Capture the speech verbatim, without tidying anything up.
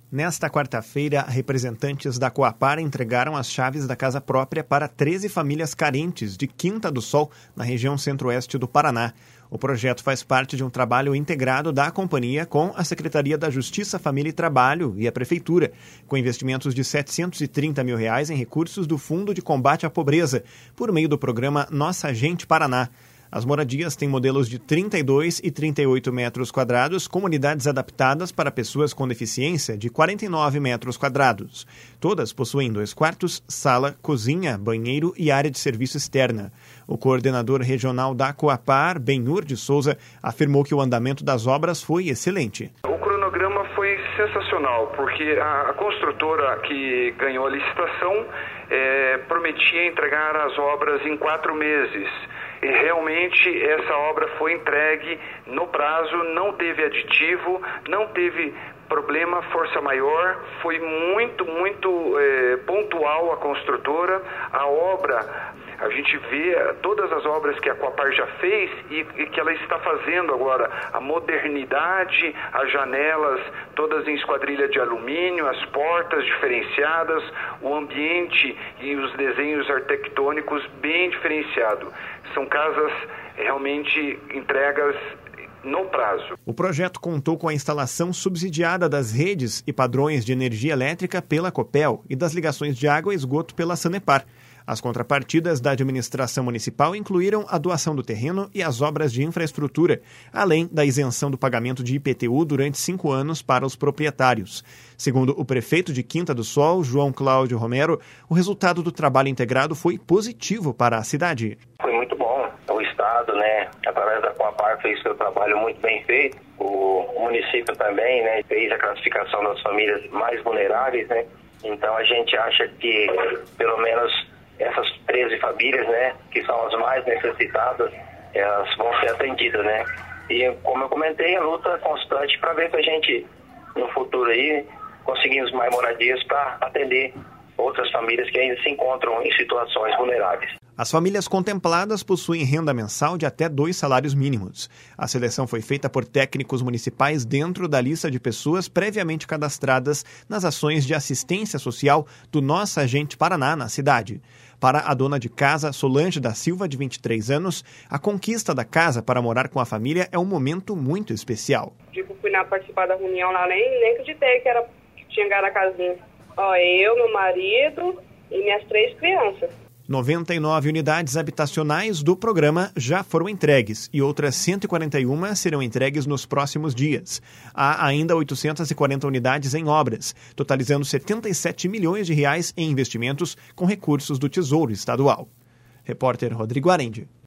Nesta quarta-feira, representantes da Coapar entregaram as chaves da casa própria para treze famílias carentes de Quinta do Sol, na região centro-oeste do Paraná. O projeto faz parte de um trabalho integrado da companhia com a Secretaria da Justiça, Família e Trabalho e a Prefeitura, com investimentos de setecentos e trinta mil reais em recursos do Fundo de Combate à Pobreza, por meio do programa Nossa Gente Paraná. As moradias têm modelos de trinta e dois e trinta e oito metros quadrados, com unidades adaptadas para pessoas com deficiência de quarenta e nove metros quadrados. Todas possuem dois quartos, sala, cozinha, banheiro e área de serviço externa. O coordenador regional da Coapar, Benhur de Souza, afirmou que o andamento das obras foi excelente. O cronograma foi sensacional, porque a, a construtora que ganhou a licitação é, prometia entregar as obras em quatro meses. E realmente essa obra foi entregue no prazo, não teve aditivo, não teve problema, força maior, foi muito, muito é, pontual a construtora. A obra, a gente vê todas as obras que a Coapar já fez e, e que ela está fazendo agora, a modernidade, as janelas todas em esquadrilha de alumínio, as portas diferenciadas, o ambiente e os desenhos arquitetônicos bem diferenciados. São casas realmente entregas no prazo. O projeto contou com a instalação subsidiada das redes e padrões de energia elétrica pela Copel e das ligações de água e esgoto pela Sanepar. As contrapartidas da administração municipal incluíram a doação do terreno e as obras de infraestrutura, além da isenção do pagamento de I P T U durante cinco anos para os proprietários. Segundo o prefeito de Quinta do Sol, João Cláudio Romero, o resultado do trabalho integrado foi positivo para a cidade. Foi muito bom. O Estado, né, através da Coapar, fez seu trabalho muito bem feito. O município também, né, fez a classificação das famílias mais vulneráveis, né. Então a gente acha que, pelo menos, essas treze famílias, né, que são as mais necessitadas, elas vão ser atendidas, né. E, como eu comentei, a luta é constante para ver que a gente, no futuro aí, conseguimos mais moradias para atender outras famílias que ainda se encontram em situações vulneráveis. As famílias contempladas possuem renda mensal de até dois salários mínimos. A seleção foi feita por técnicos municipais dentro da lista de pessoas previamente cadastradas nas ações de assistência social do Nossa Gente Paraná na cidade. Para a dona de casa, Solange da Silva, de vinte e três anos, a conquista da casa para morar com a família é um momento muito especial. Tipo, fui na participar da reunião lá, nem, nem acreditei que, era, que tinha ganhado a casinha. Ó, eu, meu marido e minhas três crianças. noventa e nove unidades habitacionais do programa já foram entregues e outras cento e quarenta e uma serão entregues nos próximos dias. Há ainda oitocentas e quarenta unidades em obras, totalizando setenta e sete milhões de reais em investimentos com recursos do Tesouro Estadual. Repórter Rodrigo Arendi.